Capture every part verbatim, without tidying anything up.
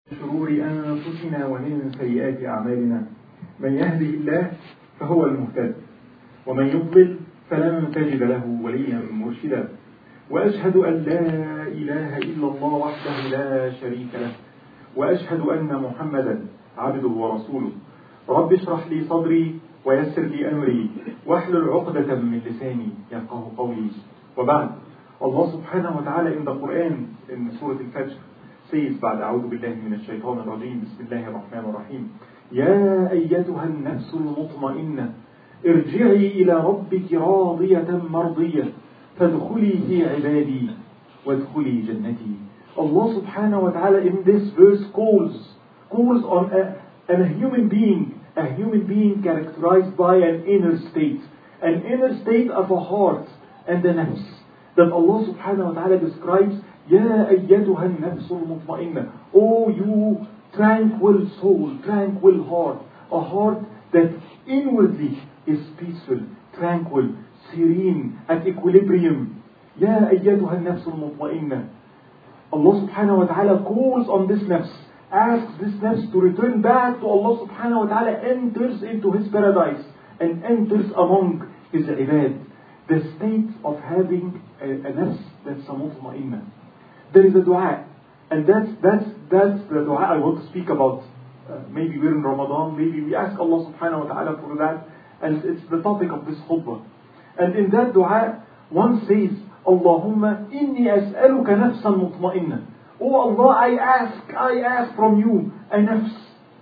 شرور أنفسنا ومن سيئات أعمالنا من يهده الله فهو المهتد ومن يضلل فلن تجد له وليا مرشدا وأشهد أن لا إله إلا الله وحده لا شريك له وأشهد أن محمدا عبده ورسوله رب اشرح لي صدري ويسر لي أمري واحلل عقدة من لساني يفقهوا قولي. وبعد, Allah subhanahu wa ta'ala in the Quran in Surah Al-Fajr says بعد أعوذ بالله من الشيطان الرجيم بسم الله الرحمن الرحيم يا أيتها النفس المطمئنة ارجعي إلى ربك راضية مرضية فادخلي في عبادي وادخلي جنتي. Allah subhanahu wa ta'ala in this verse calls calls on a, on a human being a human being characterized by an inner state an inner state of a heart and a nafs that Allah subhanahu wa ta'ala describes يا أيتها النفس المطمئنة, oh you tranquil soul, tranquil heart, a heart that inwardly is peaceful, tranquil, serene, at equilibrium. يا أيتها النفس المطمئنة. Allah subhanahu wa ta'ala calls on this nafs, asks this nafs to return back to Allah subhanahu wa ta'ala, enters into His paradise and enters among His ibad. The state of having a, a nafs that's a mutma'inna. There is a dua, and that's, that's, that's the dua I want to speak about. Uh, maybe we're in Ramadan, maybe we ask Allah subhanahu wa ta'ala for that, and it's the topic of this khutbah. And in that dua, one says, Allahumma inni as'aluka nafsan mutma'inna. Oh Allah, I ask, I ask from you a nafs,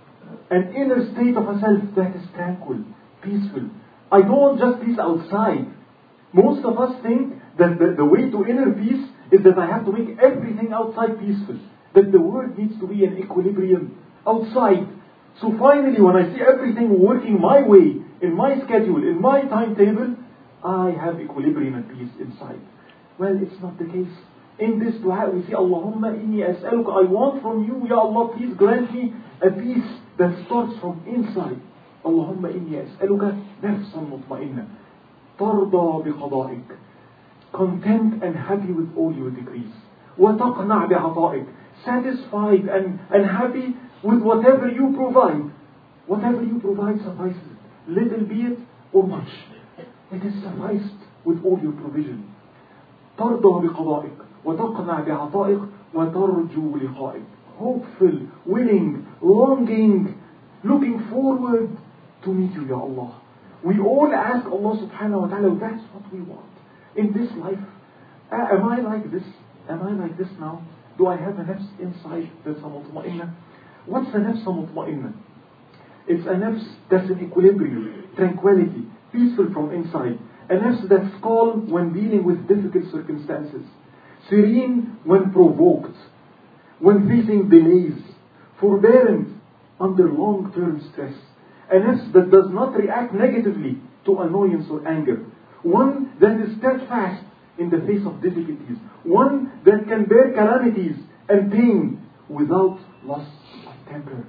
an inner state of a self that is tranquil, peaceful. I don't want just peace outside. Most of us think that the, the way to inner peace is that I have to make everything outside peaceful. That the world needs to be in equilibrium outside. So finally, when I see everything working my way, in my schedule, in my timetable, I have equilibrium and peace inside. Well, it's not the case. In this dua we say, Allahumma inni as'aluka, I want from you, Ya Allah, please grant me a peace that starts from inside. Allahumma inni as'aluka nafsan mutma'inna. Tarda biqada'ik. Content and happy with all your decrees. وَتَقْنَعْ بِعَطَائِكَ. Satisfied and, and happy with whatever you provide. Whatever you provide suffices. Little be it or much. It is sufficed with all your provision. تَرْضَى بِقَضَائِكَ وَتَقْنَعْ بِعَطَائِكَ وَتَرْجُو لِقَائِكَ. Hopeful, willing, longing, looking forward to meet you, Ya Allah. We all ask Allah subhanahu wa ta'ala, that's what we want. In this life, uh, am I like this? Am I like this now? Do I have a nafs inside that's a mutma'inna? What's a nafs a mutma'inna? It's a nafs that's in equilibrium, tranquility, peaceful from inside. A nafs that's calm when dealing with difficult circumstances. Serene when provoked. When facing delays. Forbearant under long-term stress. A nafs that does not react negatively to annoyance or anger. One that is steadfast in the face of difficulties. One that can bear calamities and pain without loss of temper.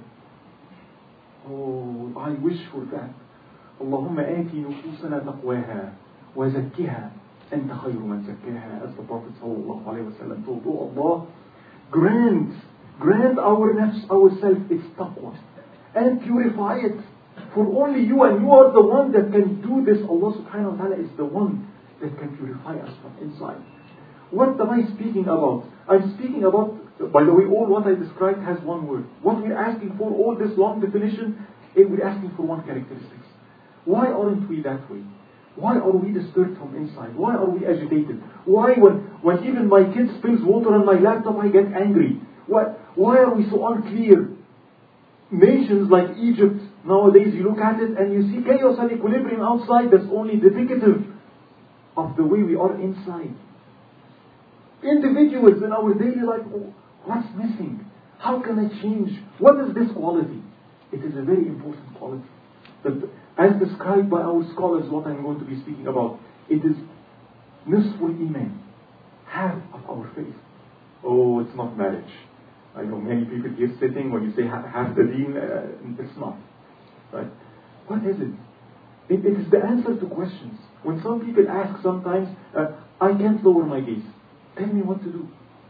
Oh, I wish for that. Allahumma ati nufusana taqwaha wa zakkiha anta khayru man zakkaha, as the Prophet sallallahu alaihi wasallam told. Oh Allah, grant, grant our nafs, ourself, its taqwa and purify it. For only you, and you are the one that can do this. Allah subhanahu wa ta'ala is the one that can purify us from inside. What am I speaking about? I'm speaking about, by the way, all what I described has one word. What we're asking for, all this long definition, we're asking for one characteristic. Why aren't we that way? Why are we disturbed from inside? Why are we agitated? Why when, when even my kid spills water on my laptop, I get angry? Why, why are we so unclear? Nations like Egypt, nowadays you look at it and you see chaos and equilibrium outside. That's only indicative of the way we are inside. Individuals in our daily life, oh, what's missing? How can I change? What is this quality? It is a very important quality. But as described by our scholars, what I'm going to be speaking about, it is nisful iman, half of our faith. Oh, it's not marriage. I know many people here sitting, when you say half the deen, uh, it's not. Right? What is it? it? It is the answer to questions. When some people ask sometimes, uh, I can't lower my gaze. Tell me what to do.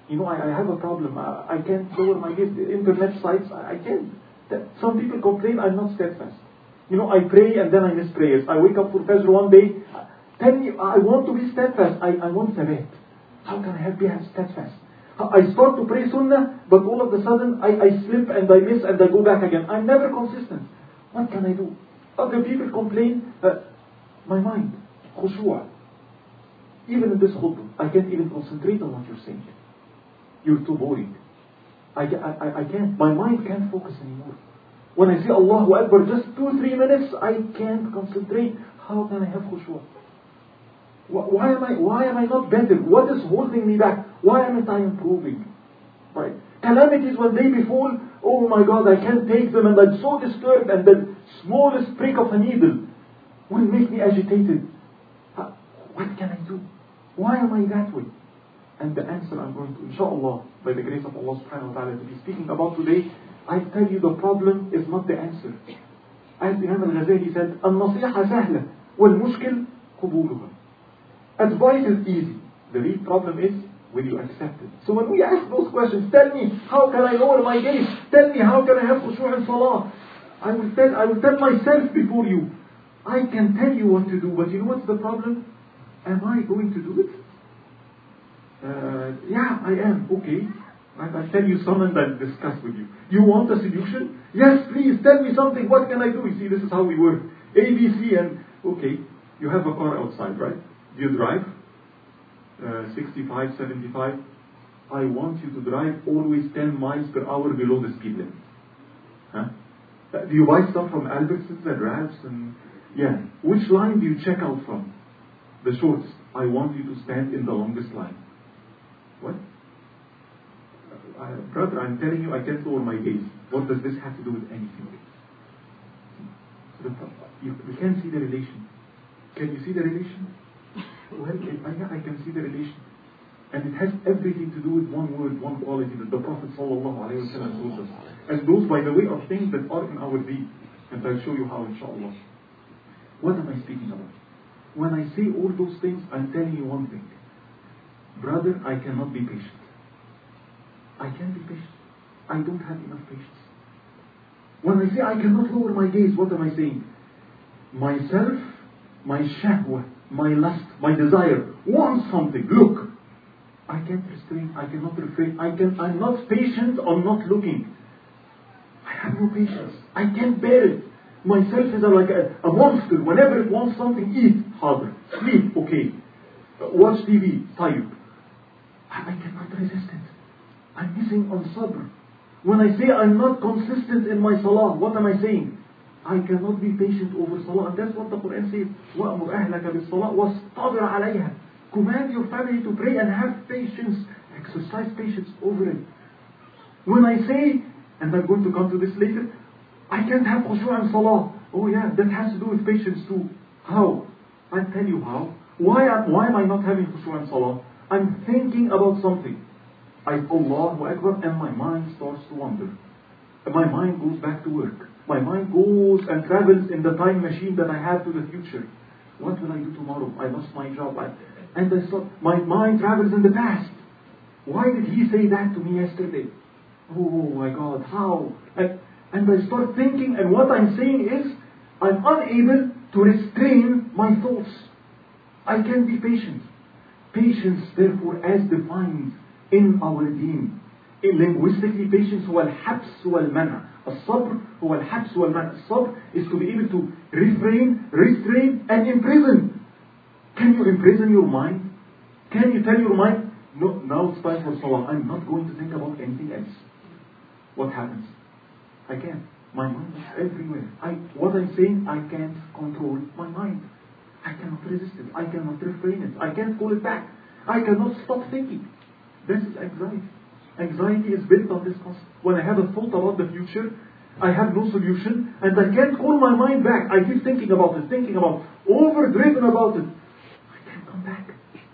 You know, I, I have a problem. I, I can't lower my gaze. Internet sites, I, I can't. That, some people complain I'm not steadfast. You know, I pray and then I miss prayers. I wake up for Fajr one day. Tell me, I want to be steadfast. I, I want sabat. How can I have be steadfast? I start to pray sunnah, but all of a sudden I, I slip and I miss and I go back again. I'm never consistent. What can I do? Other people complain, uh, my mind, khushu'. Even in this khutbah, I can't even concentrate on what you're saying. You're too boring. I, I, I can't, my mind can't focus anymore. When I say Allahu Akbar, just two, three minutes, I can't concentrate. How can I have khushu'? Why am I, why am I not better? What is holding me back? Why am I improving? Right? Calamities when they befall, oh my God, I can't take them and I'm so disturbed, and the smallest prick of a needle will make me agitated. Uh, what can I do? Why am I that way? And the answer I'm going to, inshallah, by the grace of Allah subhanahu wa ta'ala, to be speaking about today, I tell you the problem is not the answer. As Imam al-Ghazali said, النصيحة سهلة والمشكل قبولها. Advice is easy. The real problem is, will you accept it? So when we ask those questions, tell me, how can I lower my gaze? Tell me, how can I have khushu' in salah? I will tell, I will tell myself before you. I can tell you what to do, but you know what's the problem? Am I going to do it? Uh, yeah, I am. Okay. And I'll tell you some and I'll discuss with you. You want a solution? Yes, please, tell me something. What can I do? You see, this is how we work. A, B, C, and okay, you have a car outside, right? Do you drive? Uh, sixty-five, seventy-five. I want you to drive always ten miles per hour below the speed limit. Huh? Uh, do you buy stuff from Albertsons and Ralphs? And yeah. Which line do you check out from? The shortest. I want you to stand in the longest line. What? Uh, brother, I'm telling you, I can't lower my gaze. What does this have to do with anything? The, you, you can't see the relation. Can you see the relation? Well, I, I can see the relation. And it has everything to do with one word, one quality that the Prophet ﷺ told us. And those, by the way, are things that are in our deed. And I'll show you how, inshallah. What am I speaking about? When I say all those things, I'm telling you one thing. Brother, I cannot be patient. I can't be patient. I don't have enough patience. When I say I cannot lower my gaze, what am I saying? Myself, my shahwa, my lust, my desire, wants something. Look. I can't restrain, I cannot refrain, I can, I'm not patient on not looking. I have no patience. I can't bear it. Myself is like a, a monster. Whenever it wants something, eat, harder. Sleep, okay. Watch T V, tired. I, I cannot resist it. I'm missing on sabr. When I say I'm not consistent in my salah, what am I saying? I cannot be patient over salah. And that's what the Quran says. وَأْمُرْ أَهْلَكَ بِالصَّلَاةِ وَاسْتَبِرْ عَلَيْهَا. Command your family to pray and have patience. Exercise patience over it. When I say, and I'm going to come to this later, I can't have khushu' in salah. Oh yeah, that has to do with patience too. How? I'll tell you how. Why, why am I not having khushu' in salah? I'm thinking about something. I Allahu Akbar and my mind starts to wander. And my mind goes back to work. My mind goes and travels in the time machine that I have to the future. What will I do tomorrow? I lost my job. I, and I thought, my mind travels in the past. Why did he say that to me yesterday? Oh my God, how? And, and I start thinking, and what I'm saying is, I'm unable to restrain my thoughts. I can't be patient. Patience, therefore, as defined in our deen. In linguistically, patience هو الحبس والمنع. الصبر هو الحبس والمنع. الصبر is to be able to refrain, restrain, and imprison. Can you imprison your mind? Can you tell your mind, no, now it's time for salah. I'm not going to think about anything else. What happens? I can't. My mind is everywhere. I, what I'm saying, I can't control my mind. I cannot resist it. I cannot refrain it. I can't pull it back. I cannot stop thinking. This is anxiety. Anxiety is built on this concept. When I have a thought about the future, I have no solution, and I can't call my mind back. I keep thinking about it, thinking about it, overdriven about it. I can't come back.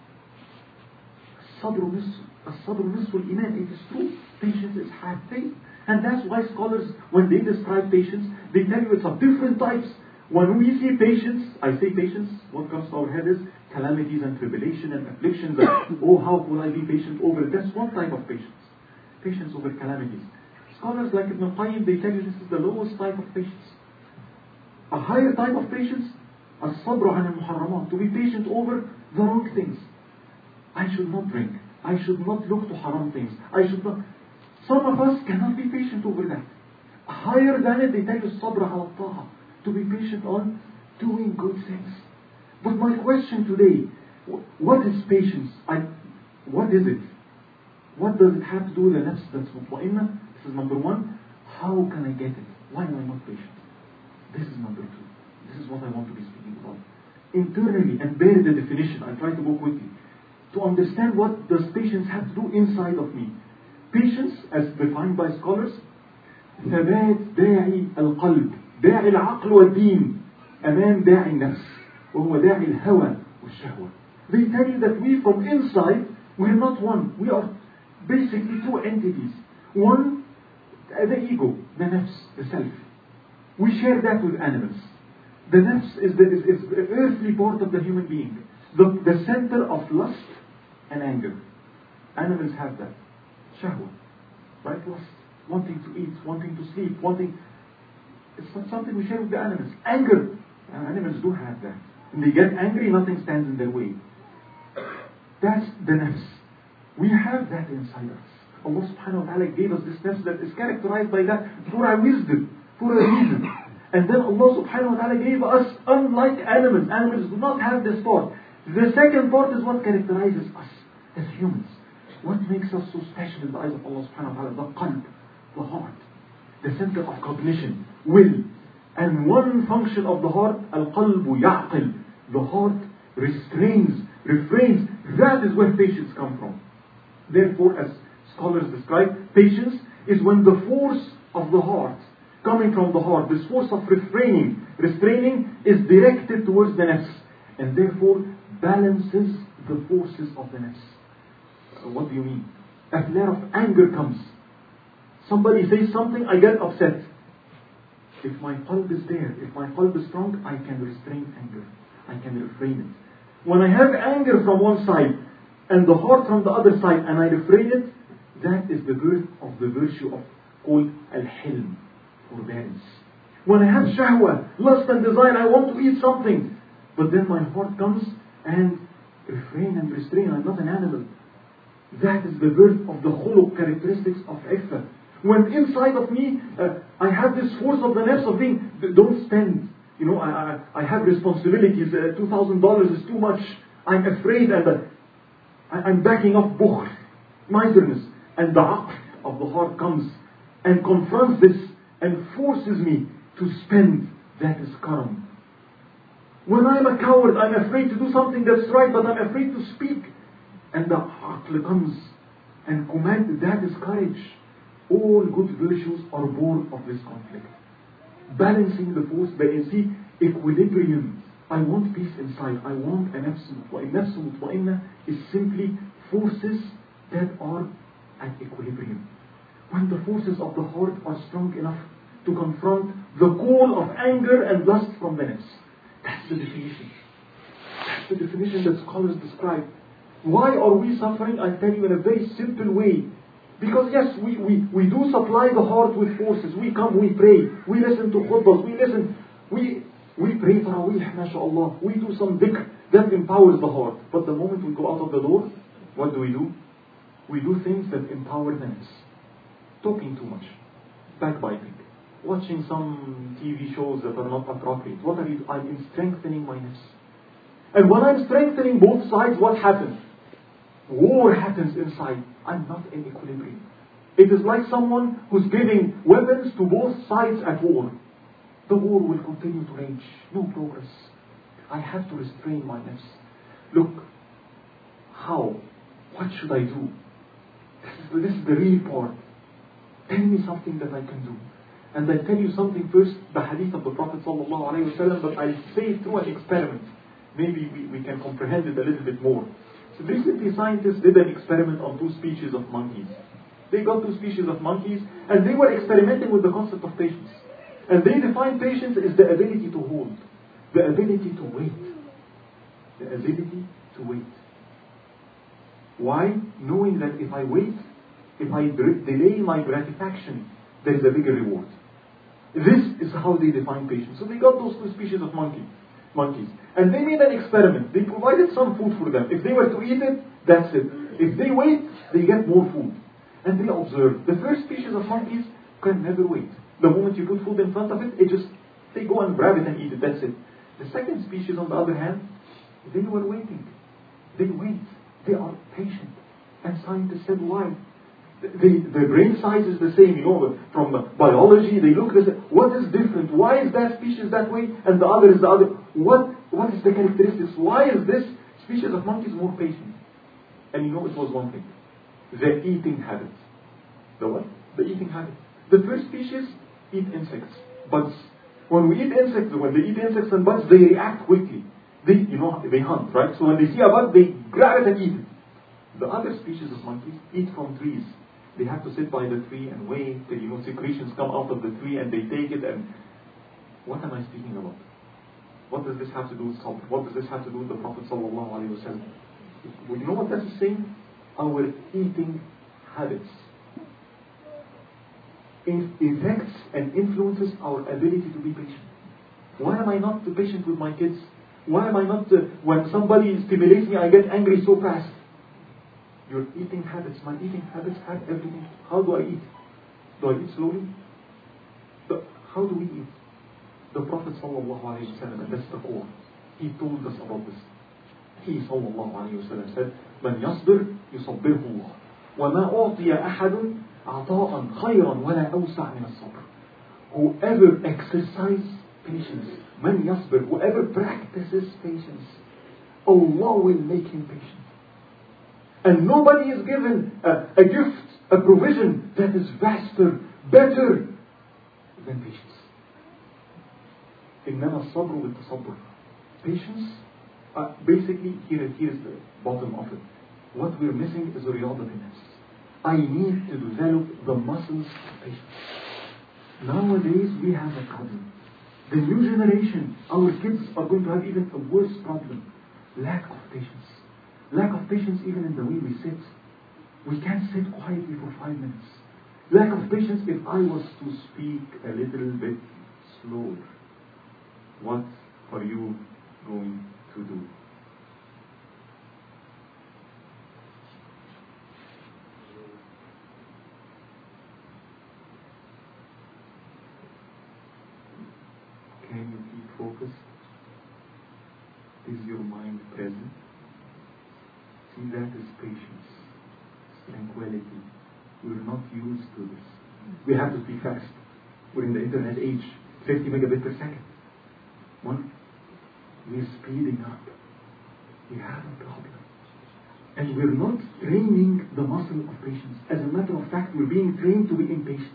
As-sabr nisf, as-sabr nisf al-iman. It is true. Patience is half faith. And that's why scholars, when they describe patience, they tell you it's of different types. When we see patience, I say patience, what comes to our head is calamities and tribulation and afflictions. And, oh, how will I be patient over it? That's one type of patience. Patience over calamities. Scholars like Ibn Qayyim, they tell you this is the lowest type of patience. A higher type of patience, as-sabru an al-muharramat, to be patient over the wrong things. I should not drink. I should not look to haram things. I should not. Some of us cannot be patient over that. Higher than it, they tell you sabr ala ta'a, to be patient on doing good things. But my question today, what is patience? I, what is it? What does it have to do with the nafs that's mutma'inna? This is number one. How can I get it? Why am I not patient? This is number two. This is what I want to be speaking about. Internally, and bear the definition. I'll try to go quickly. To understand what does patience have to do inside of me. Patience, as defined by scholars, ثبات داعي القلب داعي العقل والدين أمام داعي النفس وهو داعي الهوى والشهوة. They tell you that we from inside, we are not one. We are basically two entities. One, the ego, the nafs, the self. We share that with animals. The nafs is the, is, is the earthly part of the human being. The, the center of lust and anger. Animals have that. Shahwa. Right? Lust. Wanting to eat, wanting to sleep, wanting... It's not something we share with the animals. Anger. And animals do have that. When they get angry, nothing stands in their way. That's the nafs. We have that inside us. Allah subhanahu wa ta'ala gave us this nafs that is characterized by that for our wisdom, for a reason. And then Allah subhanahu wa ta'ala gave us, unlike animals, animals do not have this part. The second part is what characterizes us as humans. What makes us so special in the eyes of Allah subhanahu wa ta'ala? The qalb, the heart, the center of cognition, will. And one function of the heart, al-qalbu ya'qil, the heart restrains, refrains. That is where patience comes from. Therefore, as scholars describe, patience is when the force of the heart, coming from the heart, this force of refraining, restraining is directed towards the nafs, and therefore balances the forces of the nafs. Uh, what do you mean? A flare of anger comes. Somebody says something, I get upset. If my qalb is there, if my qalb is strong, I can restrain anger. I can refrain it. When I have anger from one side and the heart from the other side and I refrain it, that is the birth of the virtue of called al-hilm, forbearance. When I have shahwa, lust and desire, I want to eat something, but then my heart comes and refrain and restrain. I'm not an animal. That is the birth of the khuluq characteristics of iffah. When inside of me, uh, I have this force of the nafs of being, don't spend. You know, I, I, I have responsibilities. Uh, two thousand dollars is too much. I'm afraid and uh, I, I'm backing off bukhl, miserness. And the aqf of the heart comes and confronts this and forces me to spend. That is karam. When I'm a coward, I'm afraid to do something that's right, but I'm afraid to speak. And the aql comes and commands. That is courage. All good virtues are born of this conflict. Balancing the force, but you see, equilibrium. I want peace inside. I want a nafs mutma'inna. Nafs mutma'inna is simply forces that are at equilibrium. When the forces of the heart are strong enough to confront the call of anger and lust from the nafs. That's the definition. That's the definition that scholars describe. Why are we suffering? I'll tell you in a very simple way. Because yes, we, we, we do supply the heart with forces. We come, we pray, we listen to khutbahs, we listen, we we pray tarawih, mashallah. We do some dhikr that empowers the heart. But the moment we go out of the door, what do we do? We do things that empower the nafs. Talking too much, backbiting, watching some T V shows that are not appropriate. What are you? I'm strengthening my nafs. And when I'm strengthening both sides, what happens? War happens inside. I'm not in equilibrium. It is like someone who's giving weapons to both sides at war. The war will continue to rage. No progress. I have to restrain my nafs. Look, how? What should I do? This is the, this is the real part. Tell me something that I can do. And I tell you something first, the hadith of the Prophet sallallahu alaihi wasallam, but I'll say it through an experiment. Maybe we, we can comprehend it a little bit more. So recently scientists did an experiment on two species of monkeys. They got two species of monkeys and they were experimenting with the concept of patience. And they defined patience as the ability to hold, the ability to wait. The ability to wait. Why? Knowing that if I wait, if I delay my gratification, there is a bigger reward. This is how they define patience. So they got those two species of monkey, monkeys. And they made an experiment. They provided some food for them. If they were to eat it, that's it. If they wait, they get more food. And they observed. The first species of monkeys can never wait. The moment you put food in front of it, it just, they go and grab it and eat it. That's it. The second species, on the other hand, they were waiting. They wait. They are patient. And scientists said, why? The, the brain size is the same, you know, from biology, they look at what is different? Why is that species that way and the other is the other? What, what is the characteristics? Why is this species of monkeys more patient? And you know, it was one thing. The eating habit. The what? The eating habit. The first species eat insects, bugs. When we eat insects, when they eat insects and bugs, they react quickly. They, you know, they hunt, right? So when they see a bug, they grab it and eat it. The other species of monkeys eat from trees. They have to sit by the tree and wait till, you know, secretions come out of the tree and they take it and... What am I speaking about? What does this have to do with sabr? What does this have to do with the Prophet sallallahu alaihi wasallam? You know what that is saying? Our eating habits affects and influences our ability to be patient. Why am I not patient with my kids? Why am I not, uh, when somebody stimulates me, I get angry so fast? Your eating habits, my eating habits have everything. How do I eat? Do I eat slowly? The, how do we eat? The Prophet sallallahu alaihi wasallam, and that's the core, he told us about this. He sallallahu alaihi wasallam said, "Man yasbir yusabbirhu Allah, wa ma u'tiya ahadun ata'an khayran wa la awsa' min as-sabr." Whoever exercises patience, man yasbir, whoever practices patience, Allah will make him patient. And nobody is given a, a gift, a provision that is vaster, better than patience. إنما الصبر والتصبر. Patience, uh, basically, here, here's the bottom of it. What we're missing is a riyadat in us. I need to develop the muscles of patience. Nowadays, we have a problem. The new generation, our kids are going to have even a worse problem. Lack of patience. Lack of patience even in the way we sit. We can't sit quietly for five minutes. Lack of patience if I was to speak a little bit slower. What are you going to do? Can you keep focused? Is your mind present? See, that is patience, tranquility. We're not used to this. We have to speak fast. We're in the internet age, fifty megabits per second. One, we're speeding up. We have a problem. And we're not training the muscle of patience. As a matter of fact, we're being trained to be impatient.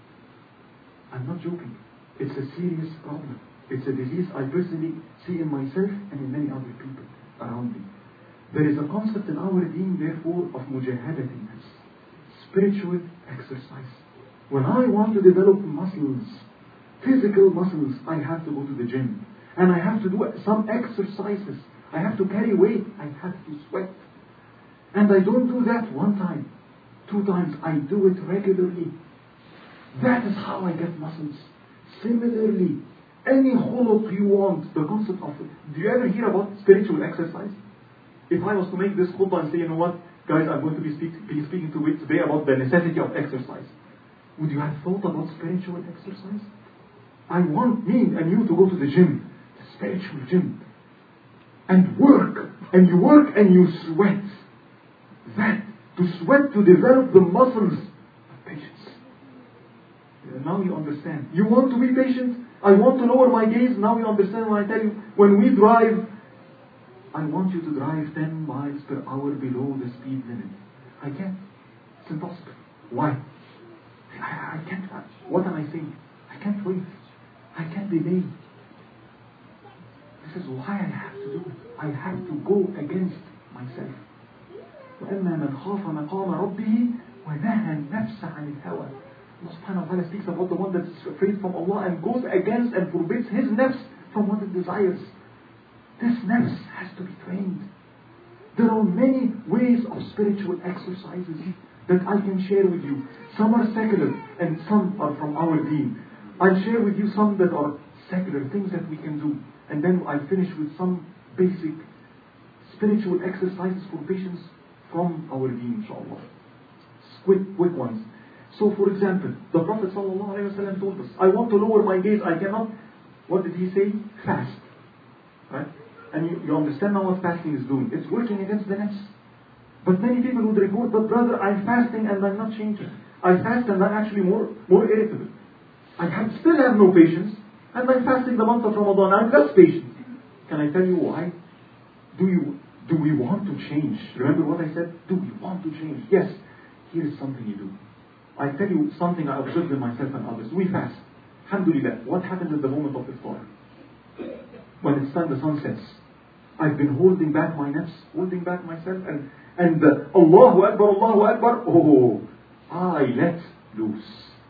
I'm not joking. It's a serious problem. It's a disease I personally see in myself and in many other people around me. There is a concept in our deen, therefore, of mujahadatin nafs, spiritual exercise. When I want to develop muscles, physical muscles, I have to go to the gym. And I have to do some exercises. I have to carry weight. I have to sweat. And I don't do that one time, two times. I do it regularly. That is how I get muscles. Similarly, any khuluq you want, the concept of it. Do you ever hear about spiritual exercise? If I was to make this khutbah and say, you know what, guys, I'm going to be, speak, be speaking to you today about the necessity of exercise. Would you have thought about spiritual exercise? I want me and you to go to the gym, the spiritual gym, and work. And you work and you sweat. That, to sweat, to develop the muscles of patience. Now you understand. You want to be patient? I want to lower my gaze. Now you understand when I tell you, when we drive, I want you to drive ten miles per hour below the speed limit. I can't. It's impossible. Why? I, I can't. What am I saying? I can't wait. I can't delay. This is why I have to do it. I have to go against myself. وَأَمَّا مَنْ خَافَ مَقَامَ رَبِّهِ وَنَهَى النَّفْسَ عَنِ الْهَوَى. Allah subhanahu wa ta'ala speaks about the one that's afraid from Allah and goes against and forbids his nafs from what it desires. This nafs has to be trained. There are many ways of spiritual exercises that I can share with you. Some are secular and some are from our deen. I'll share with you some that are secular, things that we can do. And then I'll finish with some basic spiritual exercises for patients from our deen, inshallah. Quick, quick ones. So for example, the Prophet ﷺ told us, I want to lower my gaze, I cannot. What did he say? Fast. Right? And you, you understand now what fasting is doing. It's working against the nafs. But many people would report, but brother, I'm fasting and I'm not changing. I fast and I'm actually more, more irritable. I have, still have no patience, and I'm fasting the month of Ramadan. I'm less patient. Can I tell you why? Do you, do we want to change? Remember what I said? Do we want to change? Yes. Here is something you do. I tell you something I observed in myself and others. We fast. Alhamdulillah. What happens at the moment of iftar? When it's time the sun sets. I've been holding back my nafs, holding back myself, and and the Allahu Akbar, Allahu Akbar, oh, I let loose.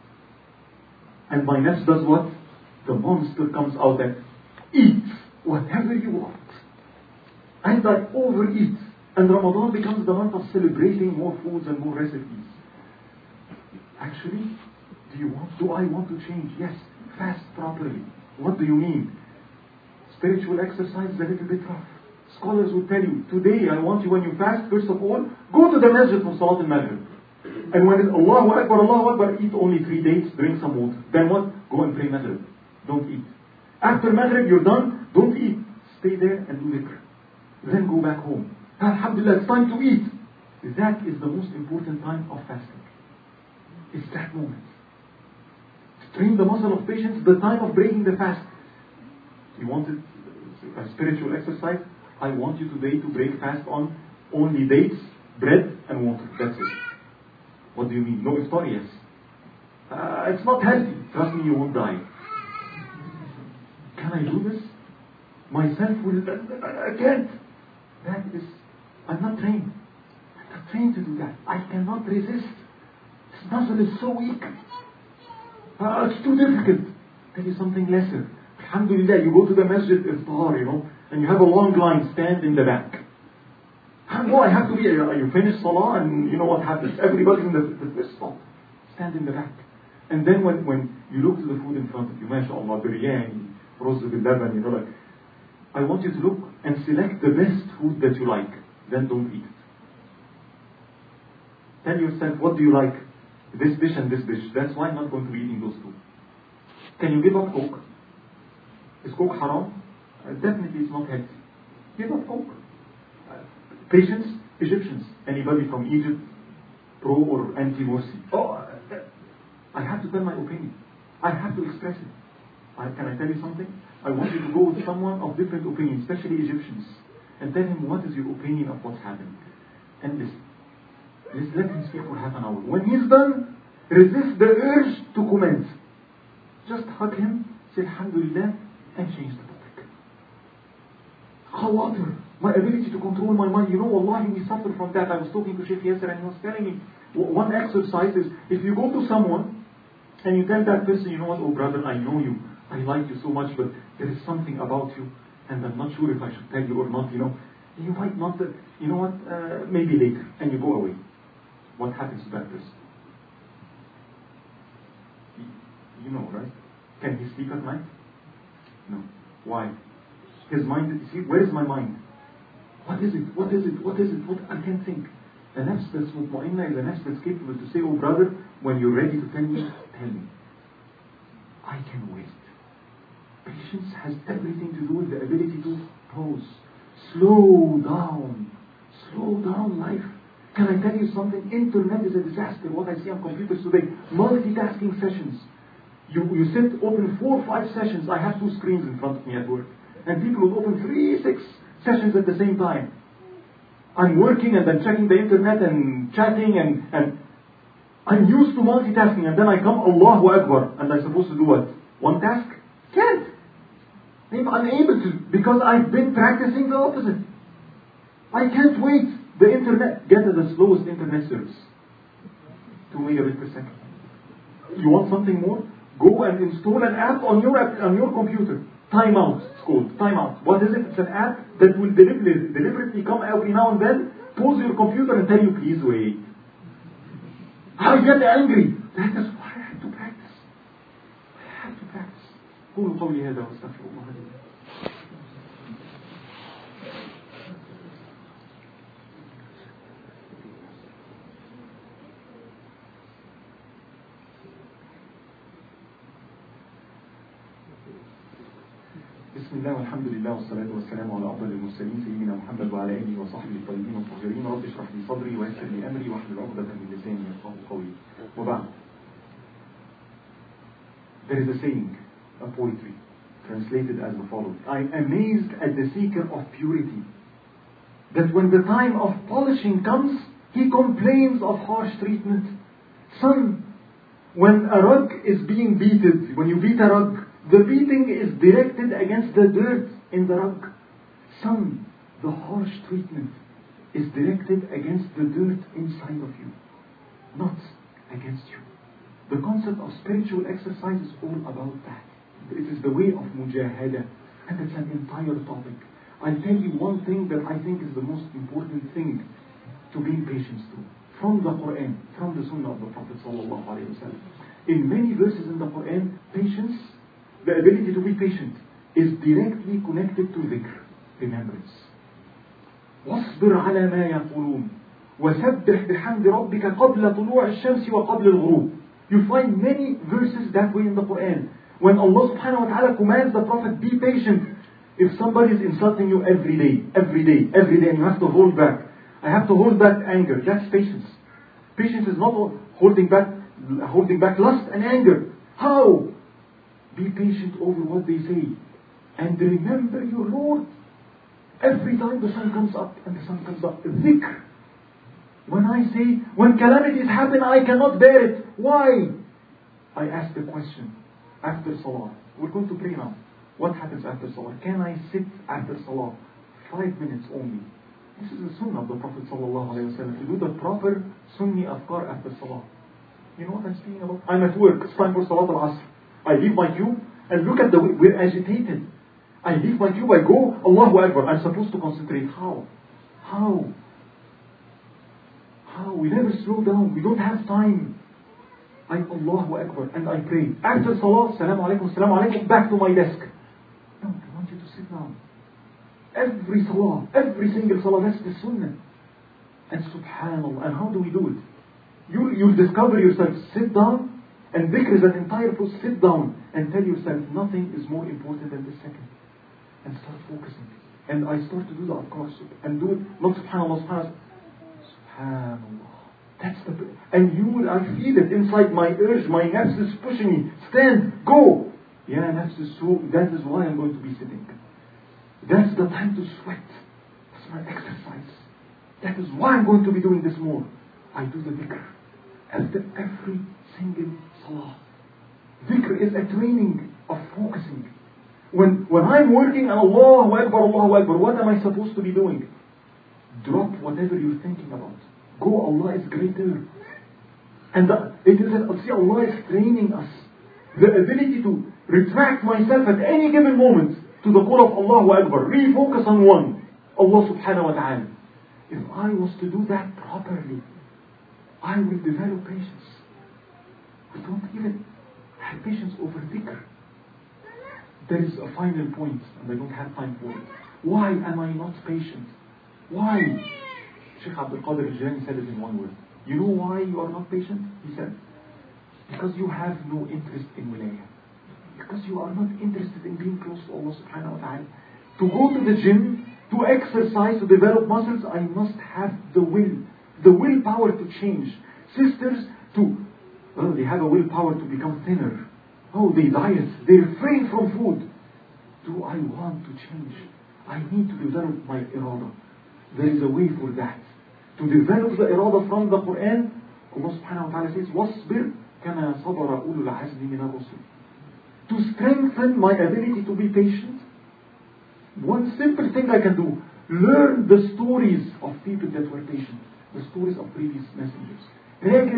And my nafs does what? The monster comes out and eats whatever you want. And I overeat. And Ramadan becomes the month of celebrating more foods and more recipes. Actually, do you want, do I want to change? Yes, fast properly. What do you mean? Spiritual exercise is a little bit rough. Scholars will tell you, today I want you when you fast, first of all, go to the masjid for Salat al-Maghrib. And when it's Allahu Akbar, Allahu Akbar, eat only three dates, drink some water. Then what? Go and pray Maghrib. Don't eat. After Maghrib, you're done, don't eat. Stay there and do dhikr. Then go back home. Alhamdulillah, it's time to eat. That is the most important time of fasting. It's that moment. To train the muscle of patience, the time of breaking the fast. You wanted a spiritual exercise? I want you today to break fast on only dates, bread and water. That's it. What do you mean? No iftar? Yes. Uh, it's not healthy. Trust me, you won't die. Can I do this? Myself will... I can't. That is... I'm not trained. I'm not trained to do that. I cannot resist. This muscle is so weak. Uh, it's too difficult. Tell you something lesser. Alhamdulillah, you go to the masjid iftar, you know, and you have a long line, stand in the back. No, I have to be, you finish salah and you know what happens. Everybody's in the, the, the spot. Stand in the back. And then when, when you look to the food in front of you, mashallah, biryani, rose bil laban, you know, like, I want you to look and select the best food that you like. Then don't eat it. Tell yourself, what do you like? This dish and this dish. That's why I'm not going to be eating those two. Can you give up Coke? Is Coke haram? Uh, definitely it's not healthy. Give up Coke. Uh, patients, Egyptians. Anybody from Egypt, pro or anti-Morsi? Oh, uh, I have to tell my opinion. I have to express it. I, can I tell you something? I want you to go with someone of different opinions, especially Egyptians, and tell him what is your opinion of what's happening. And listen. Let's let him speak for half an hour. When he's done, resist the urge to comment. Just hug him, say Alhamdulillah, and change the topic. Khawatir, my ability to control my mind. You know, wallahi, we suffer from that. I was talking to Sheikh Yasser and he was telling me, one exercise is, if you go to someone, and you tell that person, you know what, oh brother, I know you. I like you so much, but there is something about you, and I'm not sure if I should tell you or not, you know. You might not, uh, you know what, uh, maybe later, and you go away. What happens to that person? You know, right? Can he sleep at night? No. Why? His mind, you see, where is my mind? What is it? What is it? What is it? What? I can't think. The nafs that's mutma'inna is the nafs that's capable to say, oh brother, when you're ready to tell me, tell me. I can wait. Patience has everything to do with the ability to pause. Slow down. Slow down life. Can I tell you something? Internet is a disaster. What I see on computers today. Multitasking sessions. You, you sit, open four or five sessions. I have two screens in front of me at work. And people will open three, six sessions at the same time. I'm working and then checking the internet and chatting and, and I'm used to multitasking. And then I come, Allahu Akbar. And I'm supposed to do what? One task? Can't. I'm unable to because I've been practicing the opposite. I can't wait. The internet, get the slowest internet service. two megabits per second. You want something more? Go and install an app on your app, on your computer. Time out, it's called. Time out. What is it? It's an app that will deliberately, deliberately come every now and then, pause your computer and tell you, please wait. How you get angry? That is why I have to practice. I have to practice. قولوا قولي هذا واستغفر الله لي. بسم الله والحمد لله والصلاة والسلام على أفضل المرسلين سيدنا محمد وعلى آله وصحبه الطيبين الطاهرين. رب اشرح لي صدري ويسر لي أمري واحلل عقدة من لساني يفقهوا قولي. وبعد. There is a saying, a poetry, translated as the following: I am amazed at the seeker of purity, that when the time of polishing comes, he complains of harsh treatment. Son, when a rug is being beaten, when you beat a rug, the beating is directed against the dirt in the rug. Son, the harsh treatment is directed against the dirt inside of you, not against you. The concept of spiritual exercise is all about that. It is the way of mujahada, and it's an entire topic. I'll tell you one thing that I think is the most important thing to gain patience to, from the Quran, from the Sunnah of the Prophet sallallahu alaihi wasallam. In many verses in the Quran, patience, the ability to be patient, is directly connected to dhikr, remembrance. واصبر على ما يقولون وسبح بحمد ربك قبل طلوع الشمس وقبل الغروب. You find many verses that way in the Quran. When Allah subhanahu wa ta'ala commands the Prophet, be patient. If somebody is insulting you every day, every day, every day, and you have to hold back. I have to hold back anger. That's patience. Patience is not holding back, holding back lust and anger. How? Be patient over what they say. And remember your Lord. Every time the sun comes up and the sun comes up. Dhikr. When I say, when calamities happen, I cannot bear it. Why? I ask the question. After Salah. We're going to pray now. What happens after Salah? Can I sit after Salah? Five minutes only. This is the Sunnah of the Prophet sallallahu alaihi wasallam. To do the proper Sunni afkar after Salah. You know what I'm speaking about? I'm at work. It's time for Salat al-Asr. I leave my cube and look at the way we're agitated. I leave my cube, I go, Allahu Akbar. I'm supposed to concentrate. How? How? How? We never slow down. We don't have time. I Allahu Akbar and I pray. After Salah, Salaam alaikum, Salaam alaikum, back to my desk. No, I want you to sit down. Every Salah, every single Salah, that's the Sunnah. And Subhanallah. And how do we do it? You, you'll discover yourself. Sit down. And dhikr is an entire process. Sit down and tell yourself nothing is more important than this second. And start focusing. And I start to do the adhkar and do it, not subhanallah, subhanallah. Subhanallah. That's the, and you will, I feel it inside my urge, my nafs is pushing me. Stand, go. Yeah, nafs is so, that is why I'm going to be sitting. That's the time to sweat. That's my exercise. That is why I'm going to be doing this more. I do the dhikr. After every single salah. Dhikr is a training of focusing. When, when I'm working, Allahu Akbar, Allahu Akbar, what am I supposed to be doing? Drop whatever you're thinking about. Go, Allah is greater. And the, it is, see, Allah is training us. The ability to retract myself at any given moment to the call of Allahu Akbar. Refocus on one. Allah subhanahu wa ta'ala. If I was to do that properly, I will develop patience. I don't even have patience over dhikr. There is a final point, and I don't have time for it. Why am I not patient? Why? Sheikh Abdul Qadir al-Jilani said it in one word. You know why you are not patient? He said, because you have no interest in wilayah. Because you are not interested in being close to Allah subhanahu wa ta'ala. To go to the gym, to exercise, to develop muscles, I must have the will. The willpower to change. Sisters, to, well, they have a willpower to become thinner. Oh, they diet. They refrain from food. Do I want to change? I need to develop my irada. There is a way for that. To develop the irada from the Quran, Allah subhanahu wa ta'ala says, وَاصْبِرْ كَمَا صَبَرَ أُولُو الْعَزْمِ مِنَ الرُّسُلِ. To strengthen my ability to be patient, one simple thing I can do, learn the stories of people that were patient. The stories of previous messengers.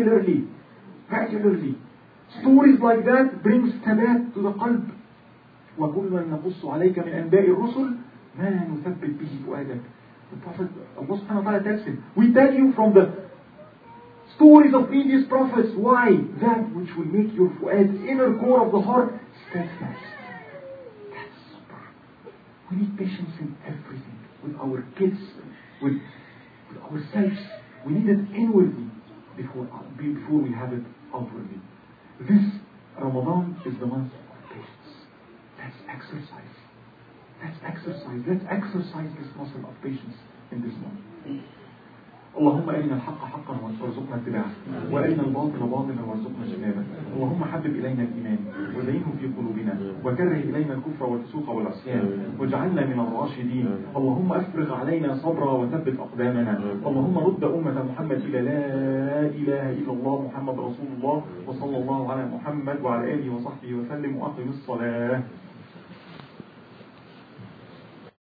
Regularly. Regularly. Stories like that brings tabat to the qalb. وكلا نقص عليك من أنباء الرسل ما نثبت به فؤادك. The Prophet, Allah subhanahu wa ta'ala tells him, we tell you from the stories of previous prophets. Why? That which will make your fu'ad, inner core of the heart, steadfast. That's super. We need patience in everything. With our kids, with, with ourselves. We need it inwardly before, before we have it outwardly. This Ramadan is the month of patience. Let's exercise. Let's exercise. Let's exercise this muscle of patience in this month. اللهم أرنا الحق حقا وارزقنا اتباعه وأرنا الباطل باطلا وارزقنا اجتنابه. اللهم حبب إلينا الإيمان وزينه في قلوبنا وكره إلينا الكفر والفسوق والعصيان واجعلنا من الراشدين. اللهم أفرغ علينا صبرا وثبت أقدامنا. اللهم رد أمة محمد إلى لا إله إلا الله محمد رسول الله وصلى الله على محمد وعلى آله وصحبه وسلم وأقم الصلاة.